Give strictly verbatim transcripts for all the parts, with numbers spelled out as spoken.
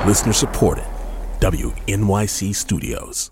Listener supported. W N Y C Studios.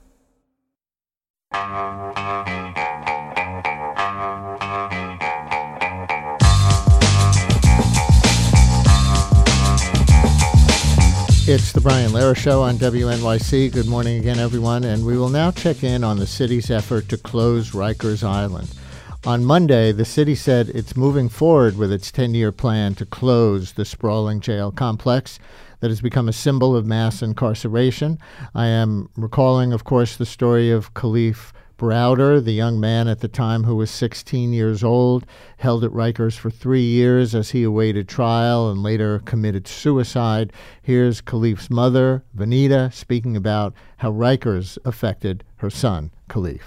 It's the Brian Lehrer Show on W N Y C. Good morning again, everyone. And we will now check in on the city's effort to close Rikers Island. On Monday, the city said it's moving forward with its ten-year plan to close the sprawling jail complex that has become a symbol of mass incarceration. I am recalling, of course, the story of Kalief Browder, the young man at the time who was sixteen years old, held at Rikers for three years as he awaited trial and later committed suicide. Here's Kalief's mother, Vanita, speaking about how Rikers affected her son, Kalief.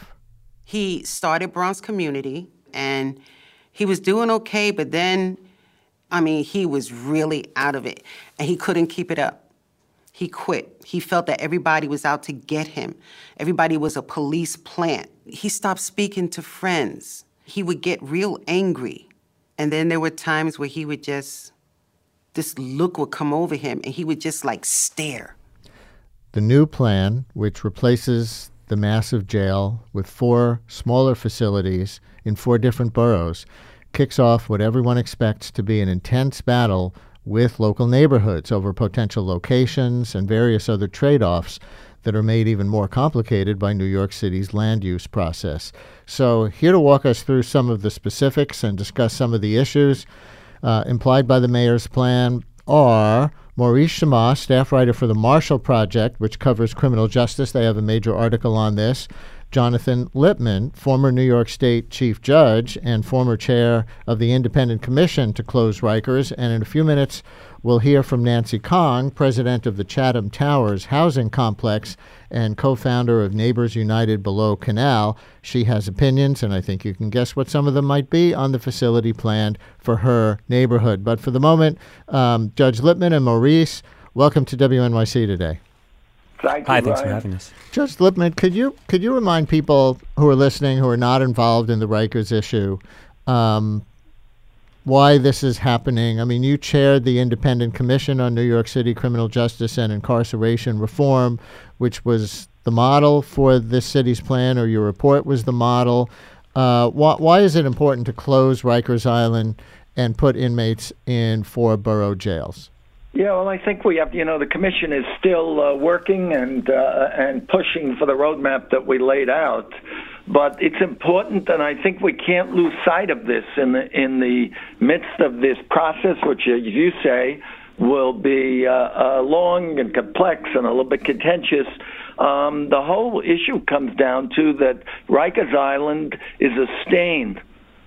He started Bronx Community, and he was doing okay, but then, I mean, he was really out of it, and he couldn't keep it up. He quit. He felt that everybody was out to get him. Everybody was a police plant. He stopped speaking to friends. He would get real angry. And then there were times where he would just, this look would come over him, and he would just, like, stare. The new plan, which replaces the massive jail with four smaller facilities in four different boroughs, kicks off what everyone expects to be an intense battle with local neighborhoods over potential locations and various other trade-offs that are made even more complicated by New York City's land use process. So here to walk us through some of the specifics and discuss some of the issues uh, implied by the mayor's plan are Maurice Chammah, staff writer for the Marshall Project, which covers criminal justice. They have a major article on this. Jonathan Lippman, former New York State Chief Judge and former chair of the Independent Commission to close Rikers. And in a few minutes, we'll hear from Nancy Kong, president of the Chatham Towers Housing Complex and co-founder of Neighbors United Below Canal. She has opinions, and I think you can guess what some of them might be, on the facility planned for her neighborhood. But for the moment, um, Judge Lippman and Maurice, welcome to W N Y C today. Thank Hi, you, thanks Ryan. for having us. Judge Lippman, could you could you remind people who are listening who are not involved in the Rikers issue um, why this is happening? I mean, you chaired the Independent Commission on New York City Criminal Justice and Incarceration Reform, which was the model for this city's plan, or your report was the model. Uh, why, why is it important to close Rikers Island and put inmates in four borough jails? Yeah, well, I think we have, you know, the commission is still uh, working and uh, and pushing for the roadmap that we laid out. But it's important, and I think we can't lose sight of this in the in the midst of this process, which, as you say, will be uh, uh, long and complex and a little bit contentious. Um, the whole issue comes down to that Rikers Island is a stain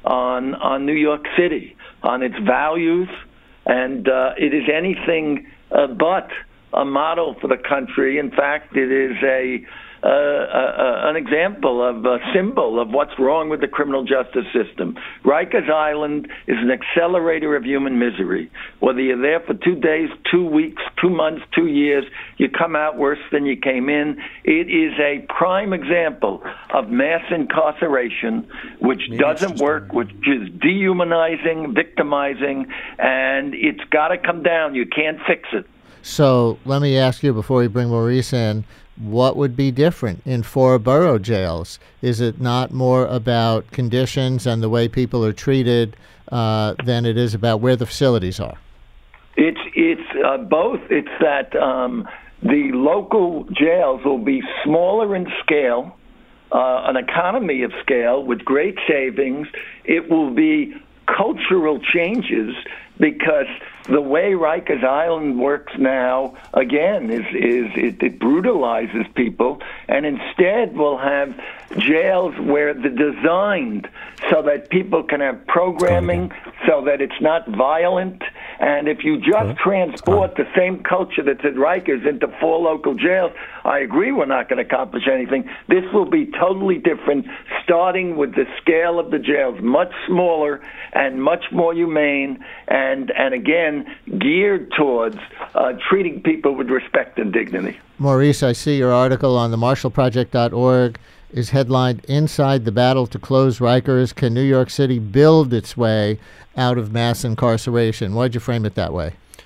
on on New York City, on its values. And uh, it is anything uh, but a model for the country. In fact, it is a uh, uh, an example of a symbol of what's wrong with the criminal justice system. Rikers Island is an accelerator of human misery. Whether you're there for two days, two weeks, two months, two years, you come out worse than you came in. It is a prime example of mass incarceration, which Maybe doesn't work, which is dehumanizing, victimizing, and it's got to come down. You can't fix it. So let me ask you, before we bring Maurice in, what would be different in four borough jails? Is it not more about conditions and the way people are treated uh, than it is about where the facilities are? It's it's uh, both. It's that um, the local jails will be smaller in scale, uh, an economy of scale with great savings. It will be cultural changes, because the way Rikers Island works now, again, is is it, it brutalizes people, and instead we'll have jails where they're designed so that people can have programming, so that it's not violent. And if you just okay. transport the same culture that's at Rikers into four local jails, I agree we're not going to accomplish anything. This will be totally different, starting with the scale of the jails, much smaller and much more humane, and, and again, geared towards uh, treating people with respect and dignity. Maurice, I see your article on the marshall project dot org is headlined, "Inside the Battle to Close Rikers, Can New York City Build Its Way Out of Mass Incarceration?" Why'd you frame it that way?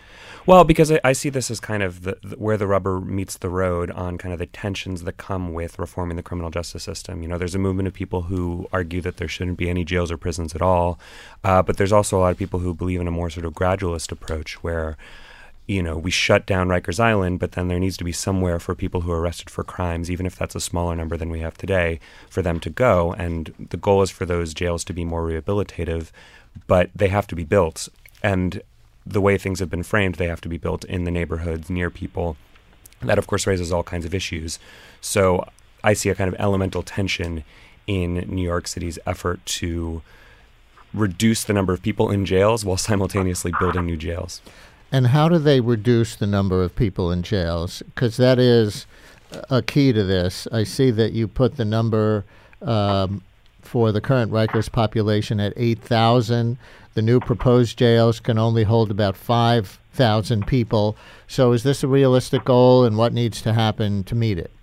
Well, because I, I see this as kind of the, the, where the rubber meets the road on kind of the tensions that come with reforming the criminal justice system. You know, there's a movement of people who argue that there shouldn't be any jails or prisons at all, uh, but there's also a lot of people who believe in a more sort of gradualist approach where, you know, we shut down Rikers Island, but then there needs to be somewhere for people who are arrested for crimes, even if that's a smaller number than we have today, for them to go. And the goal is for those jails to be more rehabilitative, but they have to be built. And the way things have been framed, they have to be built in the neighborhoods near people. That, of course, raises all kinds of issues. So I see a kind of elemental tension in New York City's effort to reduce the number of people in jails while simultaneously building new jails. And how do they reduce the number of people in jails? Because that is a key to this. I see that you put the number um, for the current Rikers population at eight thousand. The new proposed jails can only hold about five thousand people. So is this a realistic goal, and what needs to happen to meet it?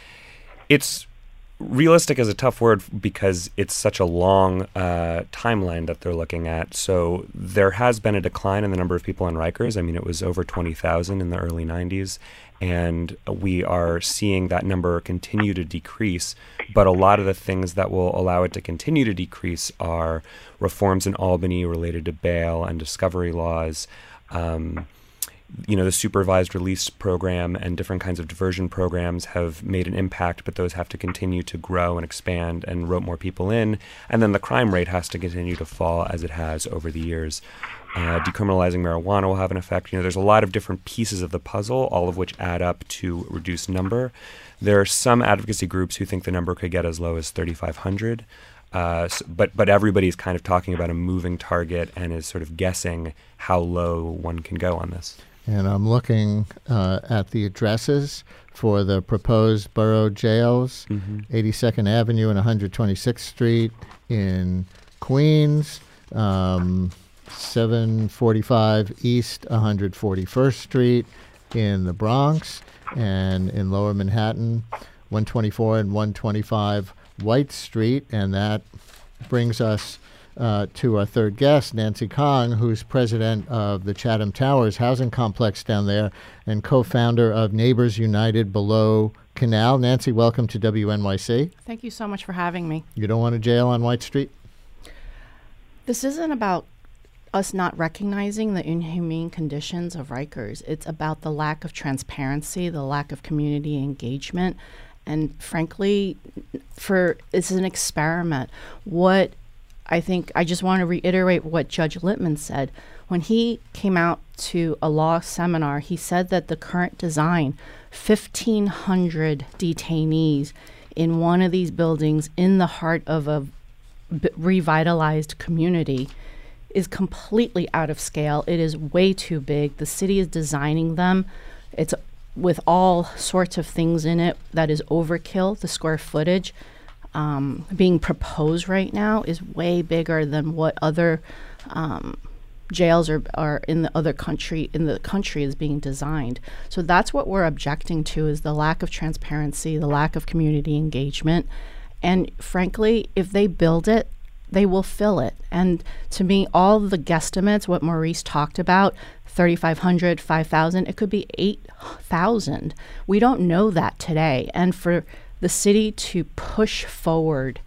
It's realistic is a tough word because it's such a long uh, timeline that they're looking at. So there has been a decline in the number of people in Rikers. I mean, it was over twenty thousand in the early nineties, and we are seeing that number continue to decrease. But a lot of the things that will allow it to continue to decrease are reforms in Albany related to bail and discovery laws, um, you know, the supervised release program and different kinds of diversion programs have made an impact, but those have to continue to grow and expand and rope more people in. And then the crime rate has to continue to fall as it has over the years. Uh, decriminalizing marijuana will have an effect. You know, there's a lot of different pieces of the puzzle, all of which add up to reduce number. There are some advocacy groups who think the number could get as low as thirty-five hundred. Uh, so, but but everybody's kind of talking about a moving target and is sort of guessing how low one can go on this. And I'm looking uh, at the addresses for the proposed borough jails, mm-hmm. eighty-second Avenue and one hundred twenty-sixth Street in Queens, um, seven forty-five East one hundred forty-first Street in the Bronx, and in Lower Manhattan, one twenty-four and one twenty-five White Street. And that brings us Uh, to our third guest, Nancy Kong, who's president of the Chatham Towers housing complex down there and co-founder of Neighbors United below Canal. Nancy, welcome to W N Y C. Thank you so much for having me. You don't want a jail on White Street? This isn't about us not recognizing the inhumane conditions of Rikers. It's about the lack of transparency, the lack of community engagement, and frankly, for it's an experiment. What I think I just want to reiterate what Judge Littman said. When he came out to a law seminar, he said that the current design, fifteen hundred detainees in one of these buildings in the heart of a b- revitalized community, is completely out of scale. It is way too big. The city is designing them. It's with all sorts of things in it that is overkill. The square footage Um, being proposed right now is way bigger than what other um, jails are, are in the other country in the country is being designed. So that's what we're objecting to, is the lack of transparency, the lack of community engagement. And frankly, if they build it, they will fill it. And to me, all the guesstimates, what Maurice talked about, thirty-five hundred, five thousand, it could be eight thousand. We don't know that today. And for the city to push forward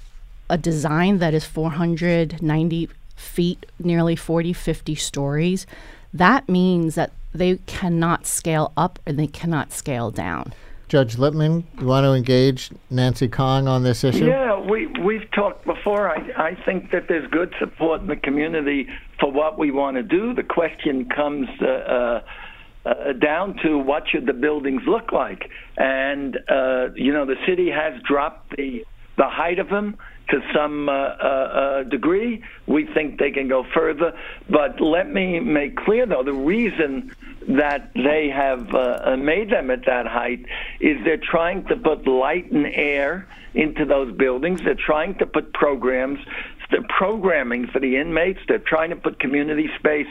a design that is four hundred ninety feet, nearly forty, fifty stories, that means that they cannot scale up or they cannot scale down. Judge Littman, you want to engage Nancy Kong on this issue? Yeah, we, we've talked before. I, I think that there's good support in the community for what we want to do. The question comes uh, uh, Uh, down to what should the buildings look like. And, uh, you know, the city has dropped the the height of them to some uh, uh, uh, degree. We think they can go further. But let me make clear, though, the reason that they have uh, made them at that height is they're trying to put light and air into those buildings. They're trying to put programs, the programming for the inmates. They're trying to put community space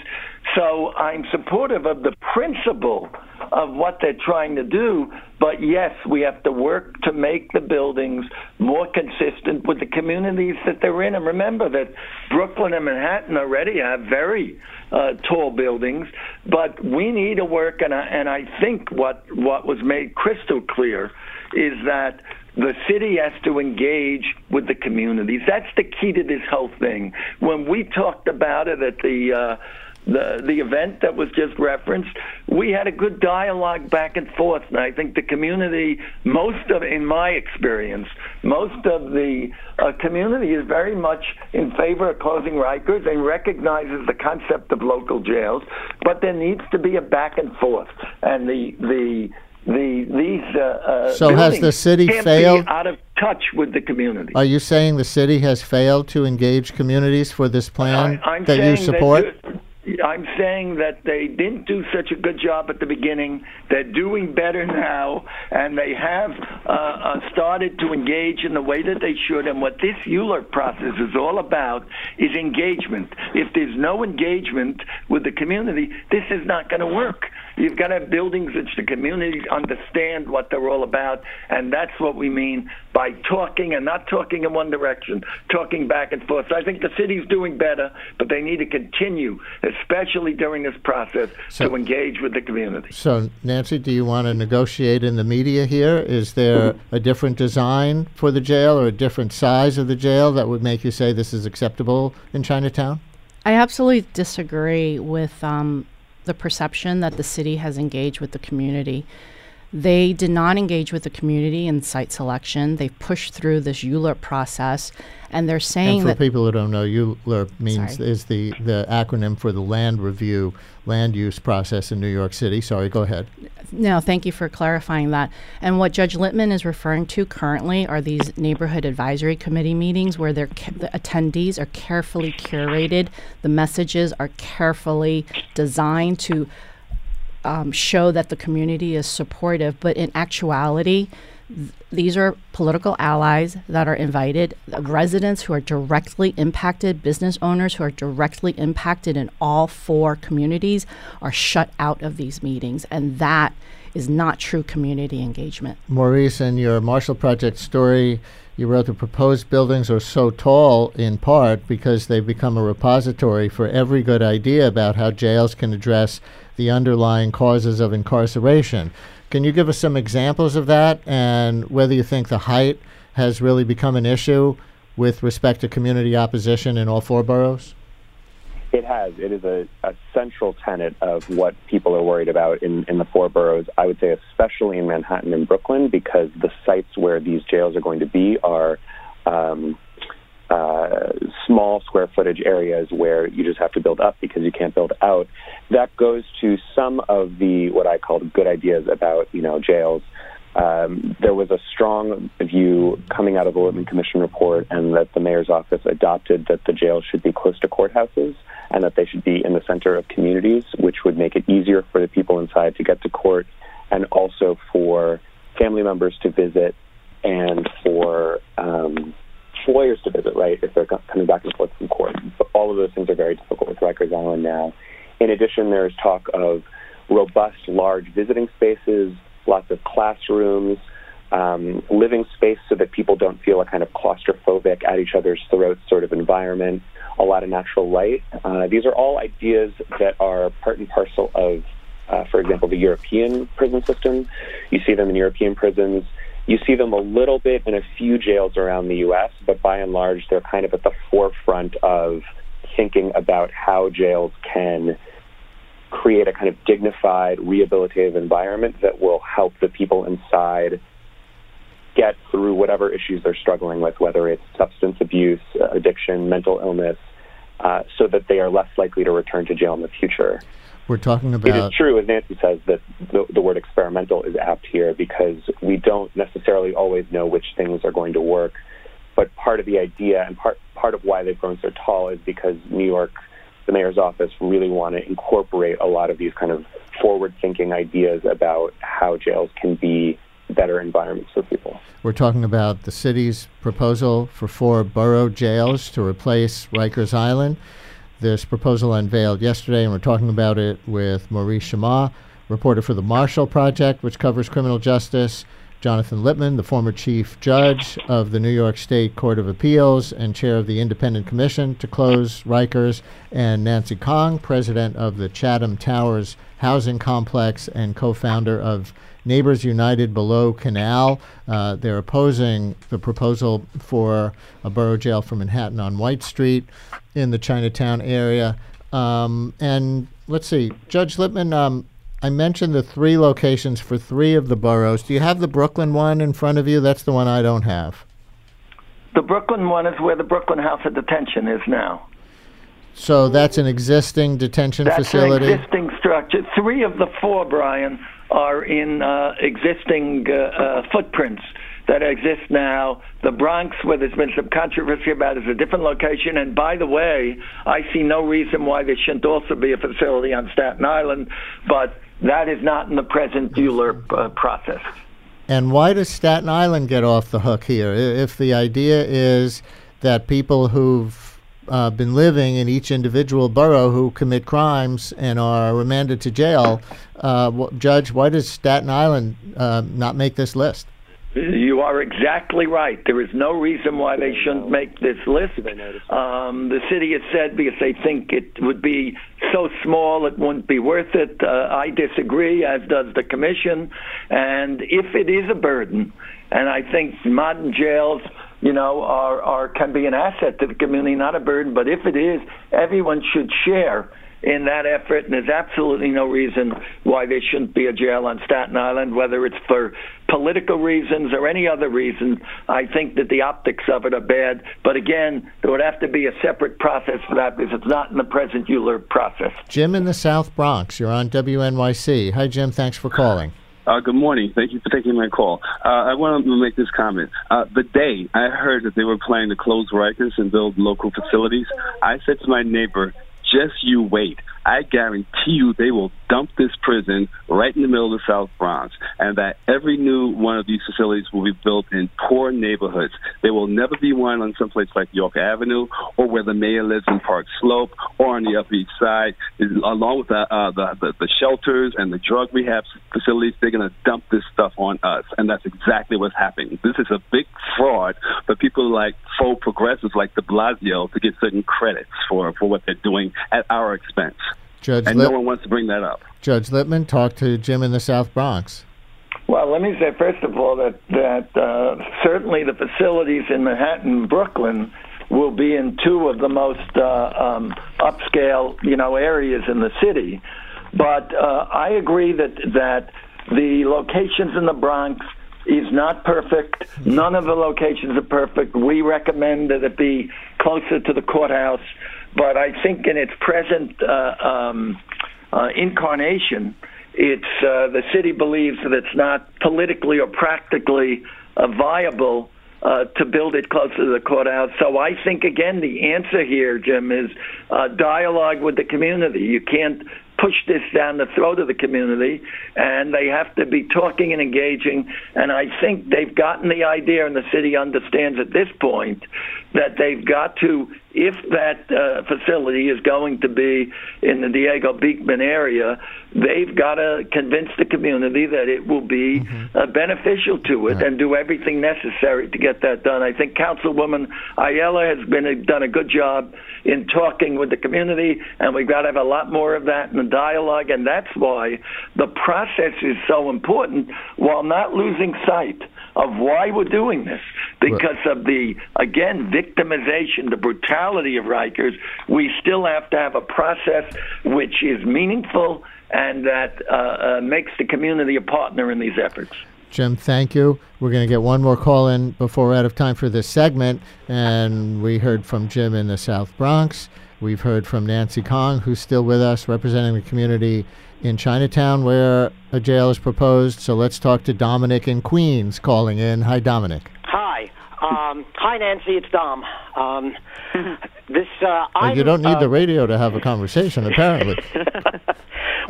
So I'm supportive of the principle of what they're trying to do, but yes, we have to work to make the buildings more consistent with the communities that they're in. And remember that Brooklyn and Manhattan already have very uh, tall buildings, but we need to work, and I, and I think what, what was made crystal clear is that the city has to engage with the communities. That's the key to this whole thing. When we talked about it at the uh, the the event that was just referenced, we had a good dialogue back and forth, and I think the community, most of, in my experience, most of the uh, community is very much in favor of closing Rikers and recognizes the concept of local jails, but there needs to be a back and forth, and the the the these uh, uh, so has the city can't failed? Be out of touch with the community. Are you saying the city has failed to engage communities for this plan I, I'm that you saying support? That, I'm saying that they didn't do such a good job at the beginning. They're doing better now, and they have uh, uh, started to engage in the way that they should. And what this U L U R P process is all about is engagement. If there's no engagement with the community, this is not going to work. You've got to have buildings which the communities understand what they're all about, and that's what we mean by talking, and not talking in one direction, talking back and forth. So I think the city's doing better, but they need to continue, especially during this process, so, to engage with the community. So, Nancy, do you want to negotiate in the media here? Is there a different design for the jail or a different size of the jail that would make you say this is acceptable in Chinatown? I absolutely disagree with um, the perception that the city has engaged with the community. They did not engage with the community in site selection. They pushed through this U L U R P process, and they're saying and for that... For people who don't know, U L U R P means Sorry. is the, the acronym for the land review, land use process in New York City. Sorry, go ahead. No, thank you for clarifying that. And what Judge Littman is referring to currently are these neighborhood advisory committee meetings where they're ca- the attendees are carefully curated. The messages are carefully designed to um, show that the community is supportive. But in actuality, th- these are political allies that are invited, uh, residents who are directly impacted, business owners who are directly impacted in all four communities are shut out of these meetings. And that is not true community engagement. Maurice, in your Marshall Project story, you wrote the proposed buildings are so tall in part because they've become a repository for every good idea about how jails can address the underlying causes of incarceration. Can you give us some examples of that and whether you think the height has really become an issue with respect to community opposition in all four boroughs? It has. It is a, a central tenet of what people are worried about in, in the four boroughs, I would say especially in Manhattan and Brooklyn, because the sites where these jails are going to be are um, uh, small square footage areas where you just have to build up because you can't build out. That goes to some of the, what I call good ideas about, you know, jails. Um, there was a strong view coming out of the Littman Commission report, and that the mayor's office adopted that the jails should be close to courthouses and that they should be in the center of communities, which would make it easier for the people inside to get to court and also for family members to visit and for um, lawyers to visit, right, if they're coming back and forth from court. But all of those things are very difficult with Rikers Island now. In addition, there's talk of robust, large visiting spaces, lots of classrooms, um, living space so that people don't feel a kind of claustrophobic at each other's throats sort of environment, a lot of natural light. Uh, these are all ideas that are part and parcel of, uh, for example, the European prison system. You see them in European prisons. You see them a little bit in a few jails around the U S, but by and large, they're kind of at the forefront of thinking about how jails can create a kind of dignified, rehabilitative environment that will help the people inside get through whatever issues they're struggling with, whether it's substance abuse, addiction, mental illness, uh, so that they are less likely to return to jail in the future. We're talking about... It is true, as Nancy says, that the, the word experimental is apt here because we don't necessarily always know which things are going to work. But part of the idea and part, part of why they've grown so tall is because New York, the mayor's office, really want to incorporate a lot of these kind of forward-thinking ideas about how jails can be better environments for people. We're talking about the city's proposal for four borough jails to replace Rikers Island. this proposal unveiled yesterday, and we're talking about it with Maurice Chammah, reporter for the Marshall Project, which covers criminal justice, Jonathan Lippman, the former chief judge of the New York State Court of Appeals and chair of the Independent Commission to Close Rikers, and Nancy Kong, president of the Chatham Towers Housing Complex and co-founder of Neighbors United Below Canal. Uh, they're opposing the proposal for a borough jail for Manhattan on White Street in the Chinatown area. Um, and let's see, Judge Lippman, um, I mentioned the three locations for three of the boroughs. Do you have the Brooklyn one in front of you? That's the one I don't have. The Brooklyn one is where the Brooklyn House of Detention is now. So that's an existing detention That's facility? That's an existing structure. Three of the four, Brian, are in uh, existing uh, uh, footprints that exist now. The Bronx, where there's been some controversy about, is a different location. And by the way, I see no reason why there shouldn't also be a facility on Staten Island, but that is not in the present Bueller uh, process. And why does Staten Island get off the hook here? If the idea is that people who've uh, been living in each individual borough who commit crimes and are remanded to jail, uh, w- Judge, why does Staten Island uh, not make this list? You are exactly right. There is no reason why they shouldn't make this list. Um, the city has said because they think it would be so small it wouldn't be worth it. Uh, I disagree, as does the commission. And if it is a burden, and I think modern jails, you know, are, are can be an asset to the community, not a burden, but if it is, everyone should share in that effort, and there's absolutely no reason why there shouldn't be a jail on Staten Island, whether it's for political reasons or any other reason. I think that the optics of it are bad, but again, there would have to be a separate process for that because it's not in the present Bueller process. Jim in the South Bronx, you're on W N Y C. Hi, Jim. Thanks for calling. Uh, good morning. Thank you for taking my call. Uh, I want to make this comment. Uh, the day I heard that they were planning to close Rikers and build local facilities, I said to my neighbor, just you wait. I guarantee you they will dump this prison right in the middle of the South Bronx, and that every new one of these facilities will be built in poor neighborhoods. There will never be one on someplace like York Avenue or where the mayor lives in Park Slope or on the Upper East Side. Along with the, uh, the, the, the shelters and the drug rehab facilities, they're going to dump this stuff on us, and that's exactly what's happening. This is a big fraud for people like faux progressives like de Blasio to get certain credits for, for what they're doing at our expense. Judge and Lip- no one wants to bring that up. Judge Lippman, talk to Jim in the South Bronx. Well, let me say, first of all, that, that uh, certainly the facilities in Manhattan and Brooklyn will be in two of the most uh, um, upscale, you know, areas in the city. But uh, I agree that that the locations in the Bronx is not perfect. None of the locations are perfect. We recommend that it be closer to the courthouse. But I think in its present uh, um, uh, incarnation, it's uh, the city believes that it's not politically or practically uh, viable uh, to build it closer to the courthouse. So I think, again, the answer here, Jim, is uh, dialogue with the community. You can't push this down the throat of the community, and they have to be talking and engaging. And I think they've gotten the idea, and the city understands at this point that they've got to, if that uh, facility is going to be in the Diego Beekman area, they've got to convince the community that it will be mm-hmm. uh, beneficial to it, right, and do everything necessary to get that done. I think Councilwoman Ayala has been a, done a good job in talking with the community, and we've got to have a lot more of that in the dialogue, and that's why the process is so important, while not losing sight of why we're doing this. Because of the, again, victimization, the brutality of Rikers, we still have to have a process which is meaningful and that uh, uh, makes the community a partner in these efforts. Jim, thank you. We're going to get one more call in before we're out of time for this segment. And we heard from Jim in the South Bronx. We've heard from Nancy Kong, who's still with us, representing the community in Chinatown, where a jail is proposed. So let's talk to Dominic in Queens calling in. Hi, Dominic. Hi. Um, hi, Nancy. It's Dom. Um, this uh, well, you don't need uh, the radio to have a conversation, apparently.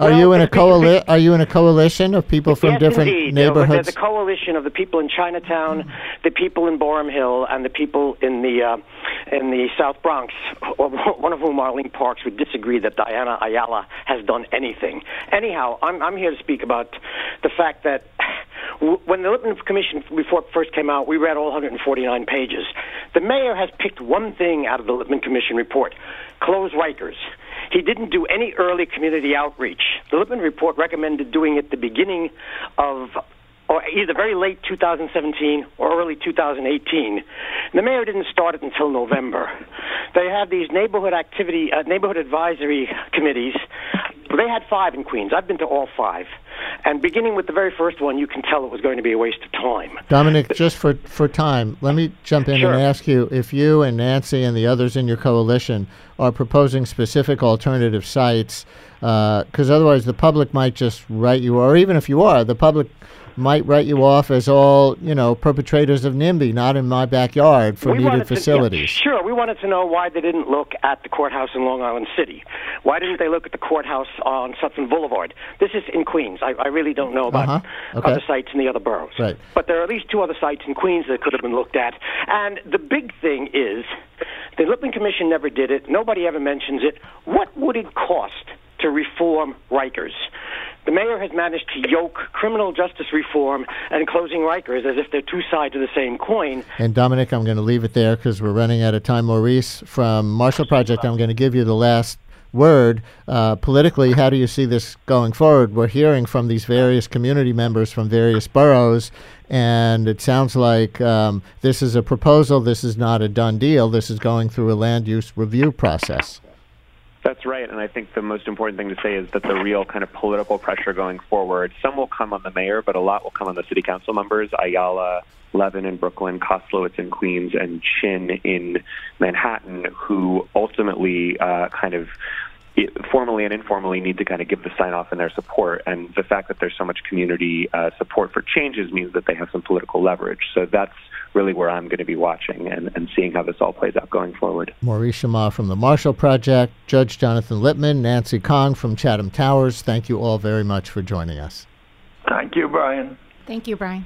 Are Well, you in a the- coali- Are you in a coalition of people from yes, different indeed. neighborhoods? There's a coalition of the people in Chinatown, the people in Borum Hill, and the people in the uh, in the South Bronx. One of whom, Arlene Parks, would disagree that Diana Ayala has done anything. Anyhow, I'm I'm here to speak about the fact that when the Lippman Commission report first came out, we read all one hundred forty-nine pages. The mayor has picked one thing out of the Lippman Commission report: close Rikers. He didn't do any early community outreach. The Lippman report recommended doing it the beginning of, or either very late two thousand seventeen or early two thousand eighteen. The mayor didn't start it until November. They have these neighborhood activity, uh, neighborhood advisory committees. They had five in Queens. I've been to all five. And beginning with the very first one, you can tell it was going to be a waste of time. Dominic, just for, for time, let me jump in Sure. and ask you if you and Nancy and the others in your coalition are proposing specific alternative sites, because otherwise the public might just write you, or even if you are, the public might write you off as all, you know, perpetrators of NIMBY, not in my backyard, for We needed wanted to- facilities. yeah, sure, we wanted to know why they didn't look at the courthouse in Long Island City. Why didn't they look at the courthouse on Sutton Boulevard? This is in Queens. I, I really don't know about Uh-huh. Okay. other sites in the other boroughs. Right. But there are at least two other sites in Queens that could have been looked at. And the big thing is, the Lippman Commission never did it. Nobody ever mentions it. What would it cost to reform Rikers? The mayor has managed to yoke criminal justice reform and closing Rikers as if they're two sides of the same coin. And Dominic, I'm going to leave it there because we're running out of time. Maurice from Marshall Project, I'm going to give you the last word. Uh, politically, how do you see this going forward? We're hearing from these various community members from various boroughs, and it sounds like um, this is a proposal. This is not a done deal. This is going through a land use review process. That's right, and I think the most important thing to say is that the real kind of political pressure going forward, some will come on the mayor, but a lot will come on the city council members, Ayala, Levin in Brooklyn, Koslowitz in Queens, and Chin in Manhattan, who ultimately uh, kind of it, formally and informally need to kind of give the sign-off in their support. And the fact that there's so much community uh, support for changes means that they have some political leverage. So that's really where I'm going to be watching and, and seeing how this all plays out going forward. Maurice Shama from the Marshall Project, Judge Jonathan Lippman, Nancy Kong from Chatham Towers, thank you all very much for joining us. Thank you, Brian. Thank you, Brian.